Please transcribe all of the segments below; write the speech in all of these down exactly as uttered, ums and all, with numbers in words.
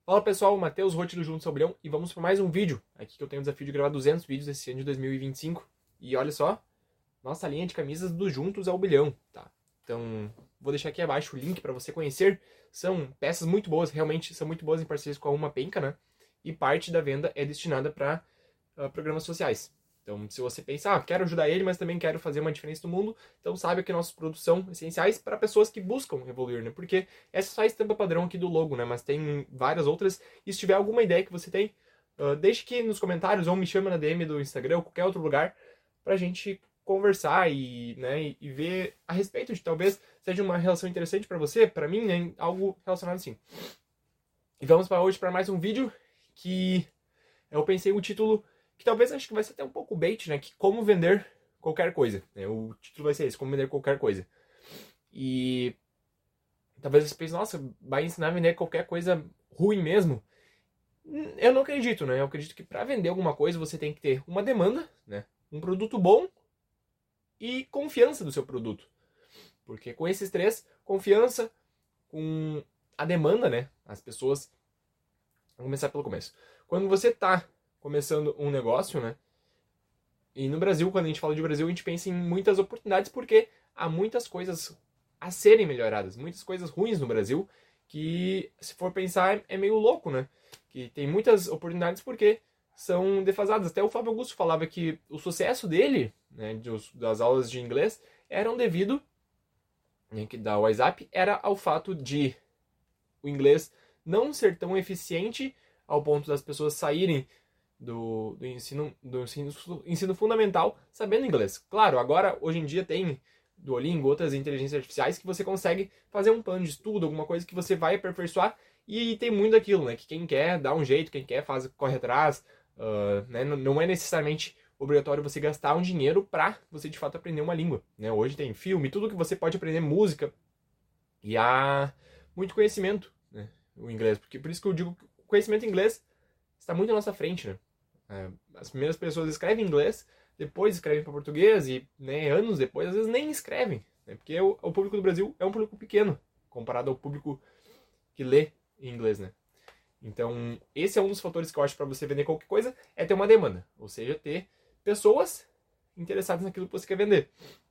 Fala pessoal, Matheus Rotti do Juntos ao Bilhão e vamos para mais um vídeo. Aqui que eu tenho o desafio de gravar duzentos vídeos esse ano de dois mil e vinte e cinco. E olha só, nossa linha de camisas do Juntos ao Bilhão, tá? Então, vou deixar aqui abaixo o link para você conhecer. São peças muito boas, realmente são muito boas em parcerias com a Uma Penca, né? E parte da venda é destinada para uh, programas sociais. Então, se você pensar, ah, quero ajudar ele, mas também quero fazer uma diferença no mundo, então saiba que nossos produtos são essenciais para pessoas que buscam evoluir, né? Porque essa é só a estampa padrão aqui do logo, né? Mas tem várias outras. E se tiver alguma ideia que você tem, uh, deixe aqui nos comentários ou me chama na D M do Instagram ou qualquer outro lugar pra gente conversar e, né, e ver a respeito de talvez seja uma relação interessante para você, para mim, né? Algo relacionado assim. E vamos para hoje para mais um vídeo que eu pensei o título que talvez acho que vai ser até um pouco bait, né? Que como vender qualquer coisa. Né? O título vai ser esse, como vender qualquer coisa. E talvez você pense, nossa, vai ensinar a vender qualquer coisa ruim mesmo. Eu não acredito, né? Eu acredito que para vender alguma coisa você tem que ter uma demanda, né? Um produto bom e confiança do seu produto. Porque com esses três, confiança, com a demanda, né? As pessoas... Vamos começar pelo começo. Quando você tá começando um negócio, né? E no Brasil, quando a gente fala de Brasil, a gente pensa em muitas oportunidades porque há muitas coisas a serem melhoradas, muitas coisas ruins no Brasil que, se for pensar, é meio louco, né? Que tem muitas oportunidades porque são defasadas. Até o Flávio Augusto falava que o sucesso dele, né, das aulas de inglês, eram devido, né, que da WhatsApp, era ao fato de o inglês não ser tão eficiente ao ponto das pessoas saírem Do, do, ensino, do ensino, ensino fundamental sabendo inglês. Claro, agora, hoje em dia, tem Duolingo, outras inteligências artificiais que você consegue fazer um plano de estudo, alguma coisa que você vai aperfeiçoar, e tem muito daquilo, né? Que quem quer dá um jeito, quem quer faz, corre atrás, uh, né? não, não é necessariamente obrigatório você gastar um dinheiro para você, de fato, aprender uma língua, né? Hoje tem filme, tudo que você pode aprender, música, e há muito conhecimento, né? O inglês, porque por isso que eu digo que o conhecimento em inglês está muito à nossa frente, né? As primeiras pessoas escrevem em inglês, depois escrevem para português e, né, anos depois, às vezes nem escrevem, né, porque o, o público do Brasil é um público pequeno comparado ao público que lê em inglês, né? Então, esse é um dos fatores que eu acho para você vender qualquer coisa, é ter uma demanda, ou seja, ter pessoas interessadas naquilo que você quer vender.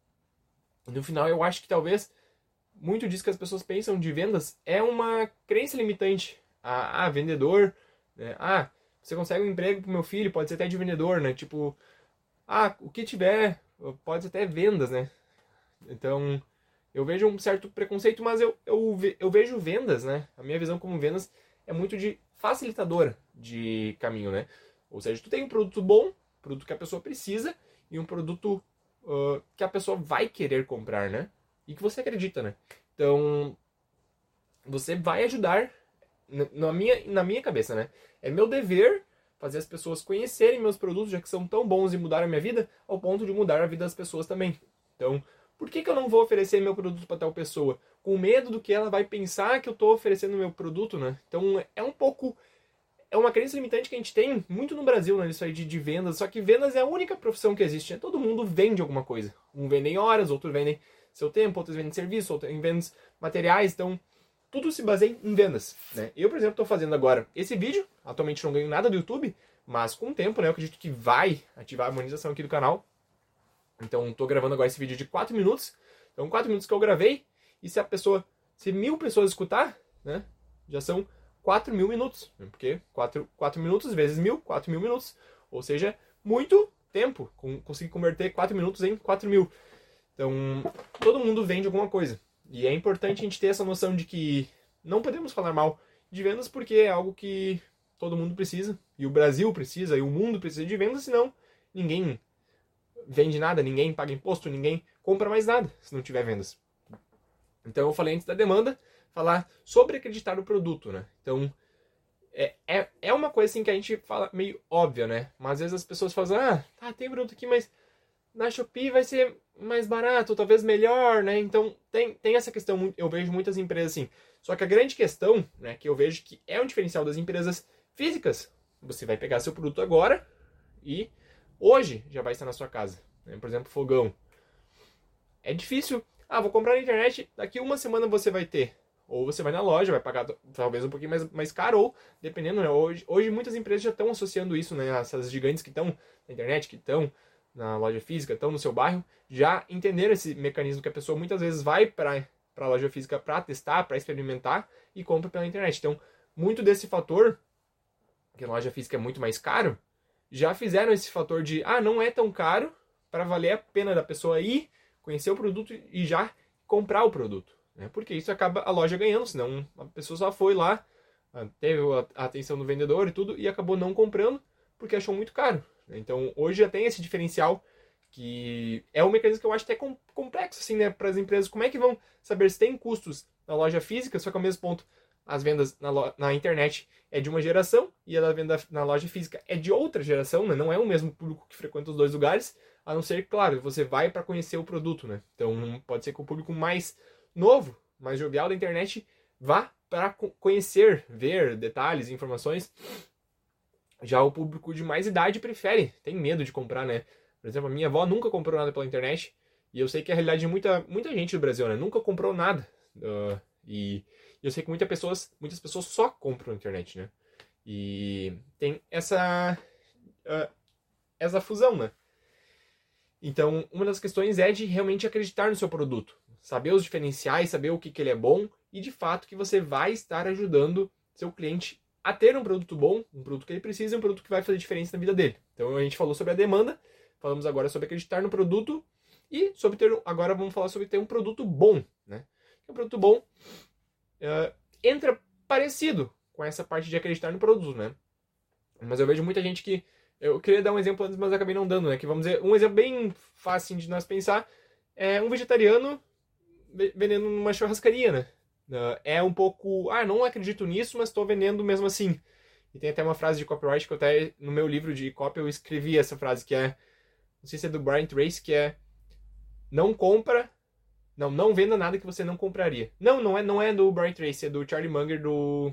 E no final, eu acho que talvez muito disso que as pessoas pensam de vendas é uma crença limitante. Ah, ah vendedor, né? Ah, você consegue um emprego pro meu filho, pode ser até de vendedor, né? Tipo, ah, o que tiver, pode ser até vendas, né? Então, eu vejo um certo preconceito, mas eu, eu, eu vejo vendas, né? A minha visão como vendas é muito de facilitadora de caminho, né? Ou seja, tu tem um produto bom, produto que a pessoa precisa, e um produto uh, que a pessoa vai querer comprar, né? E que você acredita, né? Então, você vai ajudar na minha, na minha cabeça, né? É meu dever fazer as pessoas conhecerem meus produtos, já que são tão bons e mudaram a minha vida, ao ponto de mudar a vida das pessoas também. Então, por que que eu não vou oferecer meu produto para tal pessoa? Com medo do que ela vai pensar que eu estou oferecendo meu produto, né? Então, é um pouco... É uma crença limitante que a gente tem muito no Brasil, né? Isso aí de, de vendas. Só que vendas é a única profissão que existe, né? Todo mundo vende alguma coisa. Um vendem horas, outros vendem seu tempo, outros vendem serviço, outros vendem materiais. Então, tudo se baseia em vendas, né? Eu, por exemplo, estou fazendo agora esse vídeo. Atualmente não ganho nada do YouTube, mas com o tempo, né? Eu acredito que vai ativar a monetização aqui do canal. Então, estou gravando agora esse vídeo de quatro minutos. Então, quatro minutos que eu gravei. E se a pessoa, se mil pessoas escutar, né? Já são quatro mil minutos. Né? Porque quatro, quatro minutos vezes mil, quatro mil minutos. Ou seja, muito tempo. Consegui converter quatro minutos em quatro mil. Então, todo mundo vende alguma coisa. E é importante a gente ter essa noção de que não podemos falar mal de vendas porque é algo que todo mundo precisa. E o Brasil precisa, e o mundo precisa de vendas, senão ninguém vende nada, ninguém paga imposto, ninguém compra mais nada se não tiver vendas. Então eu falei antes da demanda, falar sobre acreditar no produto, né? Então, é, é, é uma coisa assim que a gente fala meio óbvia, né? Mas às vezes as pessoas falam, ah, tá, tem produto aqui, mas na Shopee vai ser mais barato, talvez melhor, né? Então, tem, tem essa questão, eu vejo muitas empresas assim. Só que a grande questão, né, que eu vejo que é um diferencial das empresas físicas, você vai pegar seu produto agora e hoje já vai estar na sua casa. Né? Por exemplo, fogão. É difícil. Ah, vou comprar na internet, daqui uma semana você vai ter. Ou você vai na loja, vai pagar talvez um pouquinho mais, mais caro, ou dependendo, né? Hoje, hoje muitas empresas já estão associando isso, né? Essas gigantes que estão na internet, que estão na loja física, estão no seu bairro, já entenderam esse mecanismo que a pessoa muitas vezes vai para a loja física para testar, para experimentar e compra pela internet. Então, muito desse fator, que a loja física é muito mais caro, já fizeram esse fator de, ah, não é tão caro para valer a pena da pessoa ir, conhecer o produto e já comprar o produto. Né? Porque isso acaba a loja ganhando, senão a pessoa só foi lá, teve a atenção do vendedor e tudo, e acabou não comprando porque achou muito caro. Então, hoje já tem esse diferencial, que é um mecanismo que eu acho até complexo, assim, né, para as empresas. Como é que vão saber se tem custos na loja física, só que ao mesmo ponto as vendas na, lo- na internet é de uma geração e a venda na loja física é de outra geração, né? Não é o mesmo público que frequenta os dois lugares, a não ser, claro, você vai para conhecer o produto, né? Então, pode ser que o público mais novo, mais jovial da internet, vá para conhecer, ver detalhes, informações. Já o público de mais idade prefere, tem medo de comprar, né? Por exemplo, a minha avó nunca comprou nada pela internet, e eu sei que é a realidade de muita, muita gente do Brasil, né? Nunca comprou nada. Uh, e eu sei que muitas pessoas, muitas pessoas só compram na internet, né? E tem essa, uh, essa fusão, né? Então, uma das questões é de realmente acreditar no seu produto. Saber os diferenciais, saber o que, que ele é bom e, de fato, que você vai estar ajudando seu cliente a ter um produto bom, um produto que ele precisa, um produto que vai fazer diferença na vida dele. Então, a gente falou sobre a demanda, falamos agora sobre acreditar no produto e sobre ter, agora vamos falar sobre ter um produto bom, né? Um produto bom uh, entra parecido com essa parte de acreditar no produto, né? Mas eu vejo muita gente que... Eu queria dar um exemplo antes, mas acabei não dando, né? Que vamos dizer, um exemplo bem fácil de nós pensar é um vegetariano vendendo numa churrascaria, né? É um pouco, ah, não acredito nisso, mas estou vendendo mesmo assim. E tem até uma frase de copyright que eu até, no meu livro de copy, eu escrevi essa frase, que é, não sei se é do Brian Tracy, que é, não compra, não, não venda nada que você não compraria. Não, não é, não é do Brian Tracy, é do Charlie Munger, do,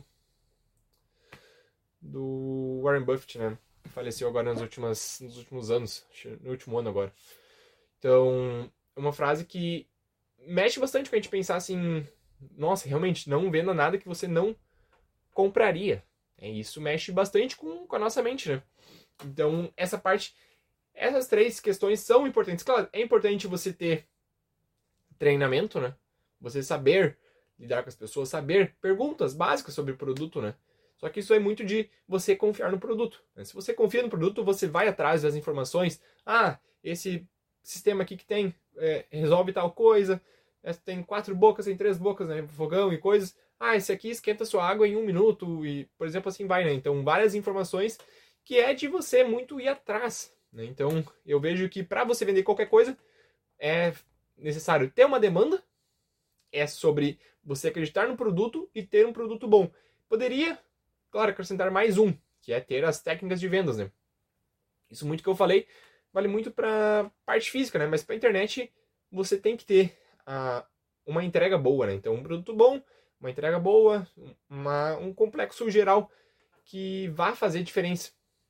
do Warren Buffett, né? Faleceu agora nas últimas, nos últimos anos, no último ano agora. Então, é uma frase que mexe bastante com a gente pensar assim, nossa, realmente, não venda nada que você não compraria. É, isso mexe bastante com, com a nossa mente, né? Então, essa parte, essas três questões são importantes. Claro, é importante você ter treinamento, né? Você saber lidar com as pessoas, saber perguntas básicas sobre o produto, né? Só que isso é muito de você confiar no produto. Né? Se você confia no produto, você vai atrás das informações. Ah, esse sistema aqui que tem é, resolve tal coisa. Tem quatro bocas, tem três bocas, né? Fogão e coisas. Ah, esse aqui esquenta sua água em um minuto. E, por exemplo, assim vai, né? Então, várias informações que é de você muito ir atrás. Né? Então, eu vejo que para você vender qualquer coisa, é necessário ter uma demanda. É sobre você acreditar no produto e ter um produto bom. Poderia, claro, acrescentar mais um, que é ter as técnicas de vendas, né? Isso muito que eu falei vale muito para parte física, né? Mas para internet você tem que ter a, uma entrega boa, né? Então um produto bom, uma entrega boa, uma, um complexo geral que vá fazer diferença.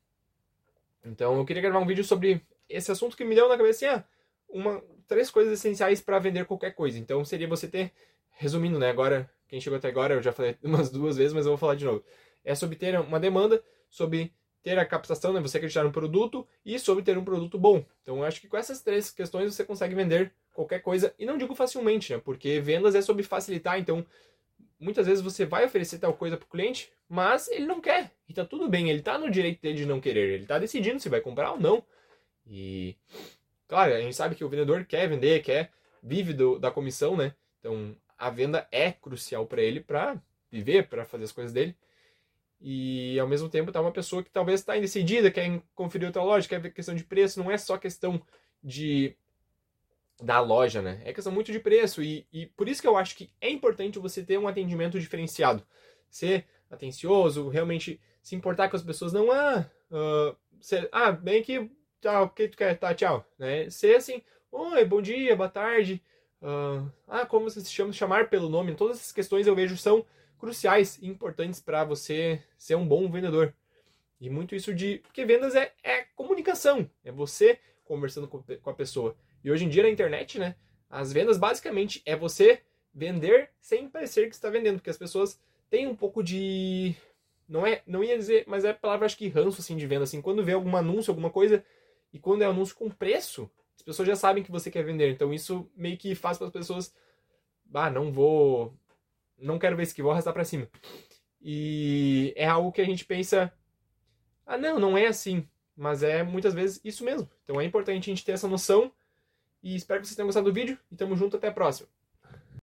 Então eu queria gravar um vídeo sobre esse assunto que me deu na cabeça, assim, ah, uma, três coisas essenciais para vender qualquer coisa. Então seria você ter, resumindo, né? Agora, quem chegou até agora, eu já falei umas duas vezes, mas eu vou falar de novo. É sobre ter uma demanda, sobre ter a captação, né? Você acreditar no produto e sobre ter um produto bom. Então eu acho que com essas três questões você consegue vender qualquer coisa. E não digo facilmente, né? Porque vendas é sobre facilitar. Então muitas vezes você vai oferecer tal coisa para o cliente, mas ele não quer. E tá tudo bem, ele tá no direito dele de não querer. Ele tá decidindo se vai comprar ou não. E claro, a gente sabe que o vendedor quer vender, quer, vive do, da comissão, né? Então a venda é crucial para ele, para viver, para fazer as coisas dele. E ao mesmo tempo tá uma pessoa que talvez está indecidida, quer conferir outra loja, quer ver questão de preço. Não é só questão de da loja, né? É questão muito de preço. E, e por isso que eu acho que é importante você ter um atendimento diferenciado. Ser atencioso, realmente se importar com as pessoas. Não, ah, uh, ser, ah, bem aqui, tá, o que tu quer? Tá, tchau. Né? Ser assim, oi, bom dia, boa tarde. Uh, ah, como você se chama? Chamar pelo nome. Todas essas questões eu vejo são cruciais e importantes para você ser um bom vendedor. E muito isso de... Porque vendas é, é comunicação. É você conversando com, com a pessoa. E hoje em dia na internet, né? As vendas basicamente é você vender sem parecer que está vendendo, porque as pessoas têm um pouco de... Não é, não ia dizer, mas é a palavra, acho que ranço, assim, de venda, assim, quando vê algum anúncio, alguma coisa, e quando é anúncio com preço, as pessoas já sabem que você quer vender, então isso meio que faz para as pessoas, ah, não vou, não quero ver isso aqui, vou arrastar para cima. E é algo que a gente pensa, ah, não, não é assim, mas é muitas vezes isso mesmo. Então é importante a gente ter essa noção, e espero que vocês tenham gostado do vídeo, e tamo junto, até a próxima.